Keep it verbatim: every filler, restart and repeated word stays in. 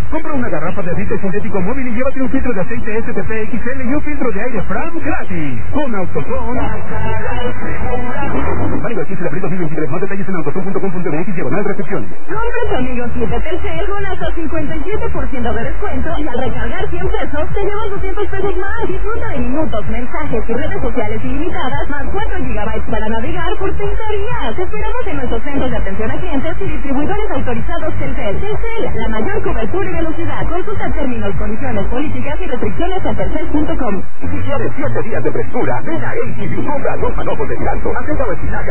Compra una garrafa de aceite sintético móvil y llévate un filtro de aceite S P P X L y un filtro de aire Fram gratis. Con AutoZone. Válido aquí, febrero dos mil veintitrés. Más detalles en autozone punto com punto m x diagonal recepción. Compra tu amigo siete Telcel con hasta cincuenta y siete por ciento de descuento y al recargar cien pesos te llevas doscientos pesos más. Disfruta de minutos, mensajes y redes sociales ilimitadas más cuatro gigabytes para navegar por treinta días. Te esperamos en nuestros centros de atención a clientes y distribuidores autorizados Telcel. Telcel, la mayor cobertura y velocidad. Consulta términos, condiciones, políticas y restricciones en telcel punto com. Si quieres siete días de frescura, ven a X y compra dos manojos de giganto. Aceta o espinaca.